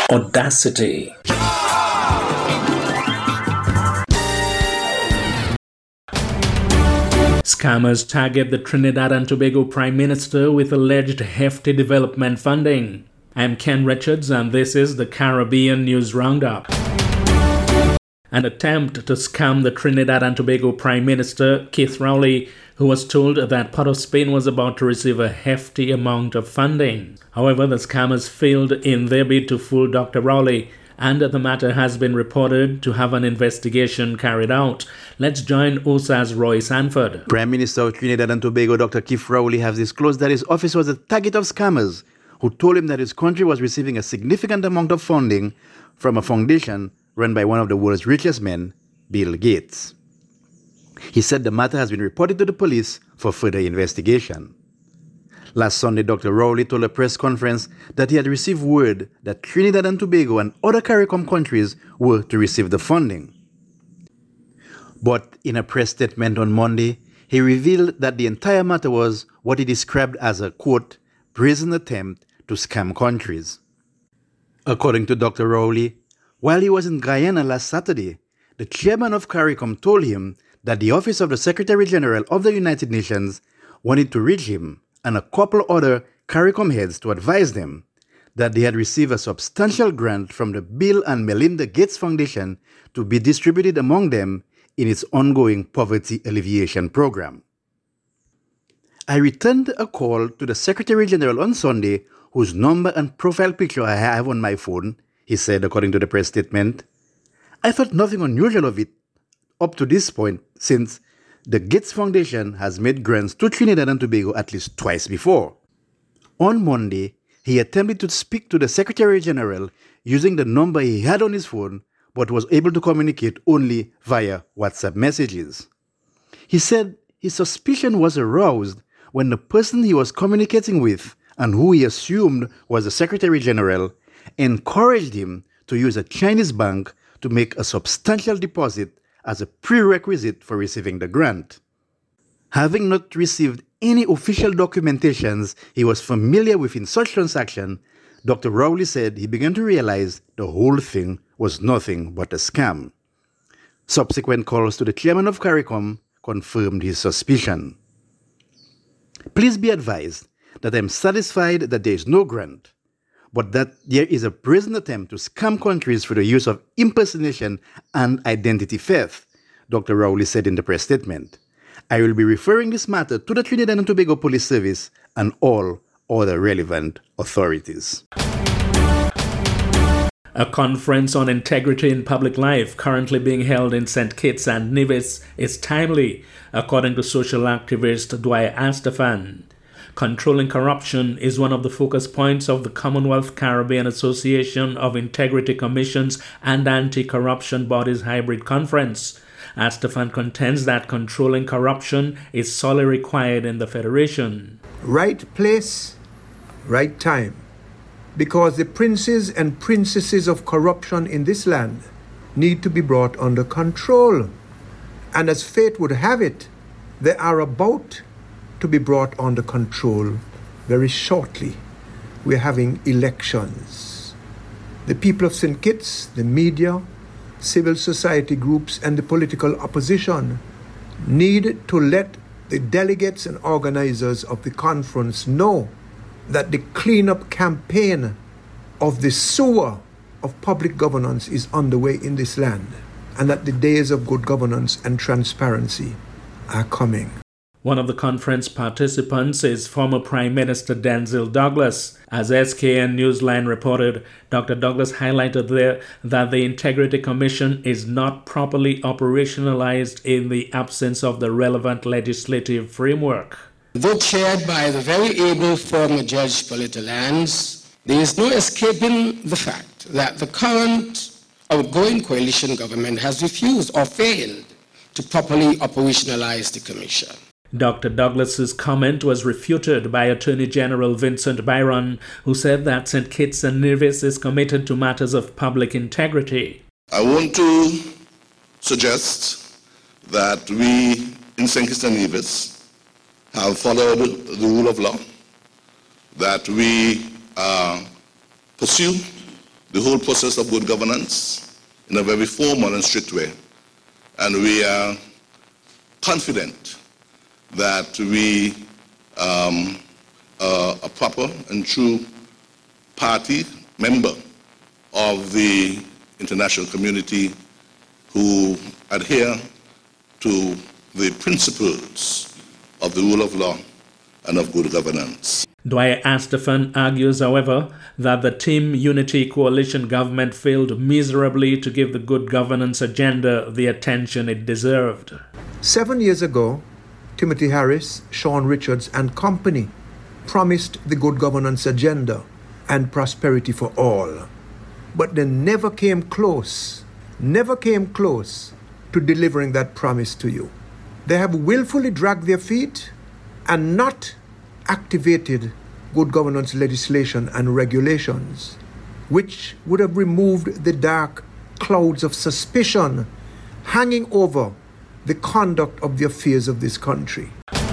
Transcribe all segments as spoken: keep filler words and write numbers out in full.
Audacity. Scammers target the Trinidad and Tobago Prime Minister with alleged hefty development funding. I'm Ken Richards and this is the Caribbean News Roundup. An attempt to scam the Trinidad and Tobago Prime Minister, Keith Rowley, who was told that Port of Spain was about to receive a hefty amount of funding. However, the scammers failed in their bid to fool Doctor Rowley, and the matter has been reported to have an investigation carried out. Let's join O S A's Roy Sanford. Prime Minister of Trinidad and Tobago, Doctor Keith Rowley, has disclosed that his office was a target of scammers who told him that his country was receiving a significant amount of funding from a foundation run by one of the world's richest men, Bill Gates. He said the matter has been reported to the police for further investigation. Last Sunday, Doctor Rowley told a press conference that he had received word that Trinidad and Tobago and other CARICOM countries were to receive the funding. But in a press statement on Monday, he revealed that the entire matter was what he described as a, quote, brazen attempt to scam countries. According to Doctor Rowley, while he was in Guyana last Saturday, the chairman of CARICOM told him that the Office of the Secretary General of the United Nations wanted to reach him and a couple other CARICOM heads to advise them that they had received a substantial grant from the Bill and Melinda Gates Foundation to be distributed among them in its ongoing poverty alleviation program. I returned a call to the Secretary General on Sunday, whose number and profile picture I have on my phone, he said, according to the press statement. I thought nothing unusual of it up to this point, since the Gates Foundation has made grants to Trinidad and Tobago at least twice before. On Monday, he attempted to speak to the Secretary General using the number he had on his phone, but was able to communicate only via WhatsApp messages. He said his suspicion was aroused when the person he was communicating with, and who he assumed was the Secretary General, encouraged him to use a Chinese bank to make a substantial deposit as a prerequisite for receiving the grant. Having not received any official documentations he was familiar with in such transaction, Doctor Rowley said he began to realize the whole thing was nothing but a scam. Subsequent calls to the chairman of CARICOM confirmed his suspicion. Please be advised that I am satisfied that there is no grant, but that there is a brazen attempt to scam countries through the use of impersonation and identity theft, Doctor Rowley said in the press statement. I will be referring this matter to the Trinidad and Tobago Police Service and all other relevant authorities. A conference on integrity in public life currently being held in Saint Kitts and Nevis is timely, according to social activist Dwyer Astafan. Controlling corruption is one of the focus points of the Commonwealth Caribbean Association of Integrity Commissions and Anti-Corruption Bodies Hybrid Conference. Astafan contends that controlling corruption is sorely required in the Federation. Right place, right time. Because the princes and princesses of corruption in this land need to be brought under control. And as fate would have it, they are about to be brought under control very shortly. We're having elections. The people of Saint Kitts, the media, civil society groups, and the political opposition need to let the delegates and organizers of the conference know that the cleanup campaign of the sewer of public governance is underway in this land, and that the days of good governance and transparency are coming. One of the conference participants is former Prime Minister Denzil Douglas. As S K N Newsline reported, Doctor Douglas highlighted there that the Integrity Commission is not properly operationalized in the absence of the relevant legislative framework. Though chaired by the very able former Judge Polito Lands, there is no escaping the fact that the current outgoing coalition government has refused or failed to properly operationalize the Commission. Doctor Douglas's comment was refuted by Attorney General Vincent Byron, who said that Saint Kitts and Nevis is committed to matters of public integrity. I want to suggest that we in Saint Kitts and Nevis have followed the rule of law, that we uh, pursue the whole process of good governance in a very formal and strict way. And we are confident that we um, are a proper and true party member of the international community who adhere to the principles of the rule of law and of good governance. Dwyer Astafan argues, however, that the Team Unity coalition government failed miserably to give the good governance agenda the attention it deserved. Seven years ago, Timothy Harris, Sean Richards and company promised the good governance agenda and prosperity for all. But they never came close, never came close to delivering that promise to you. They have willfully dragged their feet and not activated good governance legislation and regulations, which would have removed the dark clouds of suspicion hanging over the conduct of the affairs of this country.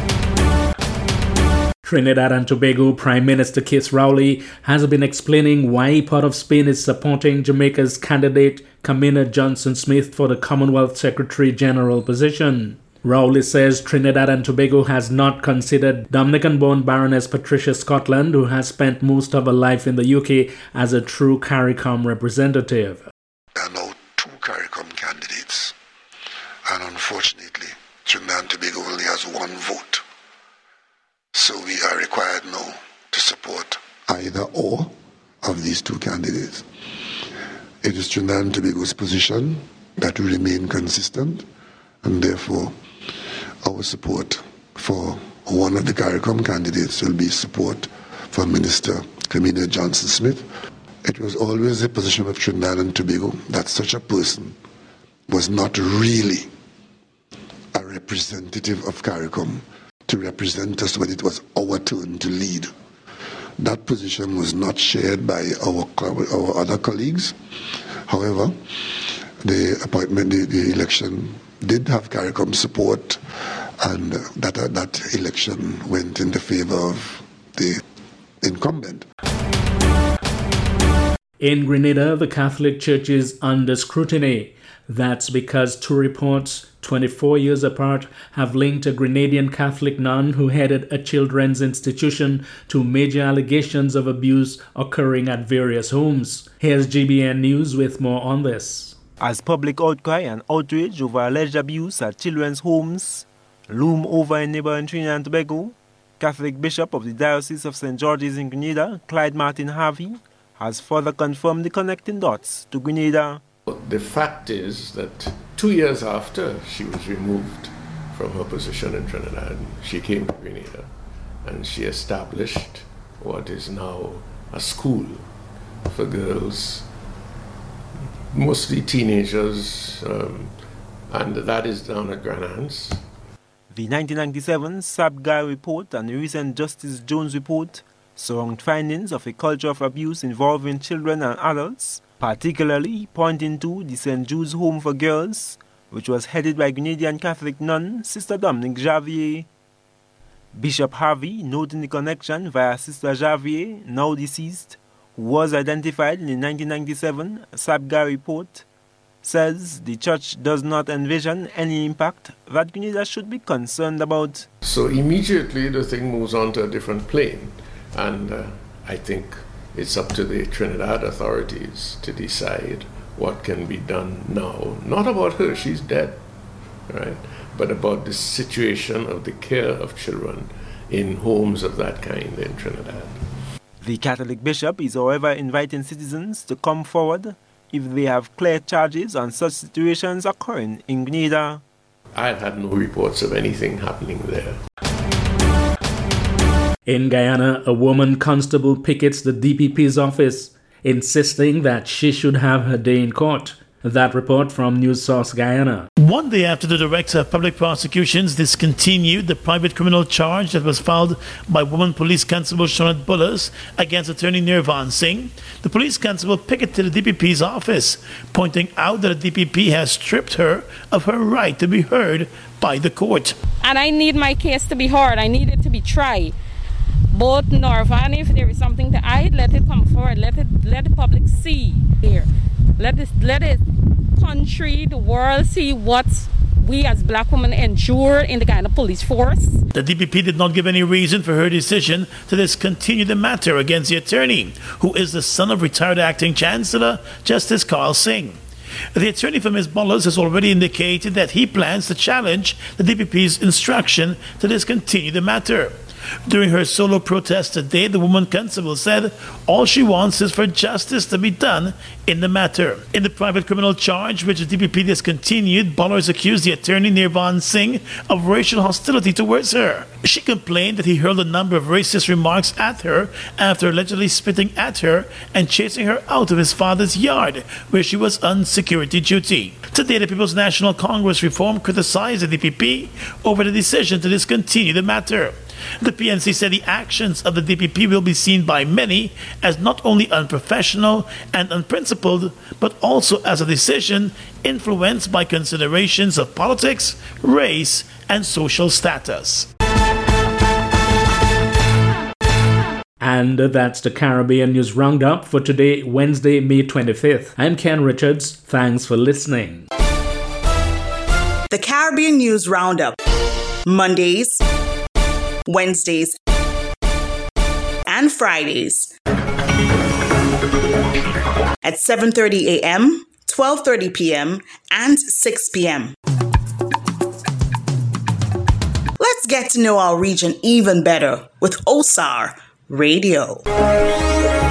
Trinidad and Tobago Prime Minister Keith Rowley has been explaining why Port of Spain is supporting Jamaica's candidate Kamina Johnson-Smith for the Commonwealth Secretary General position. Rowley says Trinidad and Tobago has not considered Dominican-born Baroness Patricia Scotland, who has spent most of her life in the U K, as a true CARICOM representative. There are now two CARICOM candidates, and unfortunately, Trinidad and Tobago only has one vote. So we are required now to support either or of these two candidates. It is Trinidad and Tobago's position that will remain consistent, and therefore our support for one of the CARICOM candidates will be support for Minister Kamina Johnson-Smith. It was always the position of Trinidad and Tobago that such a person was not really a representative of CARICOM to represent us when it was our turn to lead. That position was not shared by our, our other colleagues. However, the appointment, the, the election did have CARICOM support, and that, that election went in the favor of the incumbent. In Grenada, the Catholic Church is under scrutiny. That's because two reports, twenty-four years apart, have linked a Grenadian Catholic nun who headed a children's institution to major allegations of abuse occurring at various homes. Here's G B N News with more on this. As public outcry and outrage over alleged abuse at children's homes loom over in neighboring Trinidad and Tobago, Catholic Bishop of the Diocese of Saint George's in Grenada, Clyde Martin Harvey, has further confirmed the connecting dots to Grenada. The fact is that two years after she was removed from her position in Trinidad, she came to Grenada and she established what is now a school for girls, mostly teenagers, um, and that is down at Granans. The nineteen ninety-seven SAPGAR report and the recent Justice Jones report surround findings of a culture of abuse involving children and adults, particularly pointing to the Saint Jude's Home for Girls, which was headed by Grenadian Catholic nun Sister Dominique Javier. Bishop Harvey, noting the connection via Sister Javier, now deceased, who was identified in the nineteen ninety-seven SAPGAR report, says the church does not envision any impact that Grenada should be concerned about. So immediately the thing moves on to a different plane, and uh, I think it's up to the Trinidad authorities to decide what can be done now. Not about her, she's dead, right? But about the situation of the care of children in homes of that kind in Trinidad. The Catholic bishop is, however, inviting citizens to come forward if they have clear charges on such situations occurring in Grenada. I've had no reports of anything happening there. In Guyana, a woman constable pickets the D P P's office, insisting that she should have her day in court. That report from News Source Guyana. One day after the Director of Public Prosecutions discontinued the private criminal charge that was filed by woman police constable Shonat Bullas against attorney Nirvan Singh, the police constable picketed the D P P's office, pointing out that the D P P has stripped her of her right to be heard by the court. And I need my case to be heard. I need it to be tried. both Norvan, if there is something to hide, let it come forward. Let it, let the public see here. Let it, let it country, the world see what we as black women endure in the Guyana police force. The D P P did not give any reason for her decision to discontinue the matter against the attorney, who is the son of retired acting Chancellor Justice Carl Singh. The attorney for Miz Bulloss has already indicated that he plans to challenge the D P P's instruction to discontinue the matter. During her solo protest today, the woman constable said all she wants is for justice to be done in the matter. In the private criminal charge, which the D P P discontinued, Bulloss accused the attorney Nirvan Singh of racial hostility towards her. She complained that he hurled a number of racist remarks at her after allegedly spitting at her and chasing her out of his father's yard, where she was on security duty. Today, the People's National Congress Reform criticized the D P P over the decision to discontinue the matter. The P N C said the actions of the D P P will be seen by many as not only unprofessional and unprincipled, but also as a decision influenced by considerations of politics, race, and social status. And that's the Caribbean News Roundup for today, Wednesday, May twenty-fifth. I'm Ken Richards. Thanks for listening. The Caribbean News Roundup. Mondays, Wednesdays, and Fridays at seven thirty a.m., twelve thirty p.m., and six p.m. Let's get to know our region even better with O S A R Radio.